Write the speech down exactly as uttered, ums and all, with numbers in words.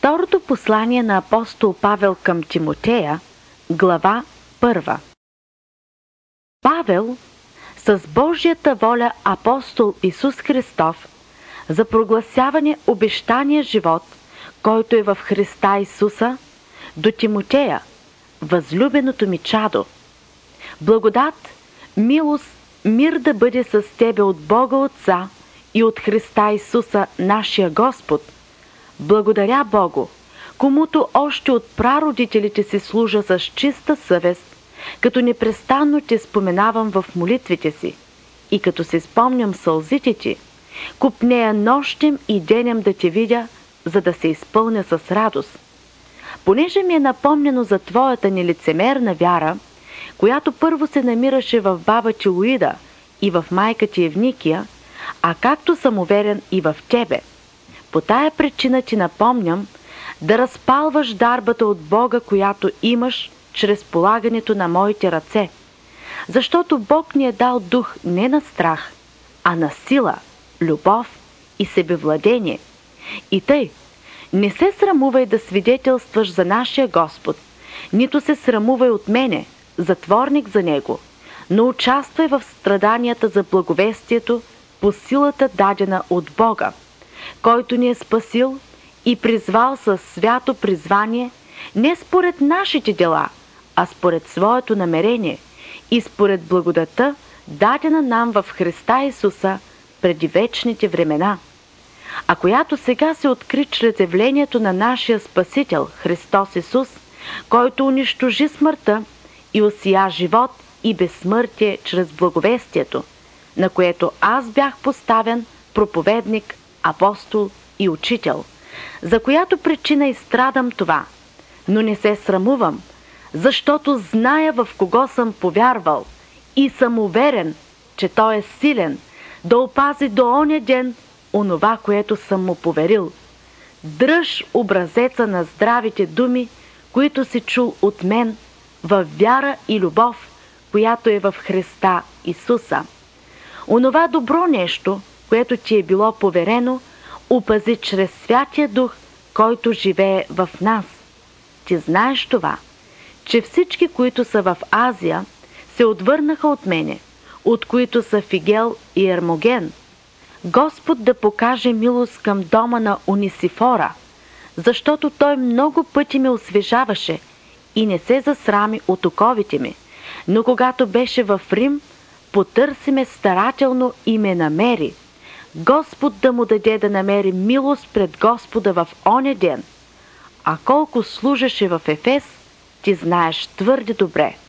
Второто послание на апостол Павел към Тимотея, глава първа. Павел, с Божията воля апостол Исус Христов, за прогласяване обещания живот, който е в Христа Исуса, до Тимотея, възлюбеното ми чадо. Благодат, милост, мир да бъде с тебе от Бога Отца и от Христа Исуса, нашия Господ. Благодаря Богу, комуто още от прародителите си служа с чиста съвест, като непрестанно те споменавам в молитвите си и като се спомням сълзите ти, купнея нощем и денем да те видя, за да се изпълня с радост. Понеже ми е напомнено за твоята нелицемерна вяра, която първо се намираше в баба ти Луида и в майка ти Евникия, а както съм уверен и в тебе. По тая причина ти напомням да разпалваш дарбата от Бога, която имаш чрез полагането на моите ръце. Защото Бог ни е дал дух не на страх, а на сила, любов и себевладение. И тъй, не се срамувай да свидетелстваш за нашия Господ, нито се срамувай от мене, затворник за Него, но участвай в страданията за благовестието по силата дадена от Бога, който ни е спасил и призвал със свято призвание не според нашите дела, а според своето намерение и според благодата, дадена нам в Христа Исуса преди вечните времена, а която сега се откри чрез явлението на нашия Спасител Христос Исус, който унищожи смъртта и осия живот и безсмъртие чрез благовестието, на което аз бях поставен проповедник, апостол и учител, за която причина изстрадам това, но не се срамувам, защото зная в кого съм повярвал и съм уверен, че Той е силен да опази до оня ден онова, което съм му поверил. Дръж образеца на здравите думи, които си чул от мен, във вяра и любов, която е в Христа Исуса. Онова добро нещо, което ти е било поверено, опази чрез Святия Дух, който живее в нас. Ти знаеш това, че всички, които са в Азия, се отвърнаха от мене, от които са Фигел и Ермоген. Господ да покаже милост към дома на Унисифора, защото той много пъти ме освежаваше и не се засрами от оковите ми, но когато беше в Рим, потърси ме старателно и ме намери. Господ да му даде да намери милост пред Господа в оня ден. А колко служеше в Ефес, ти знаеш твърде добре.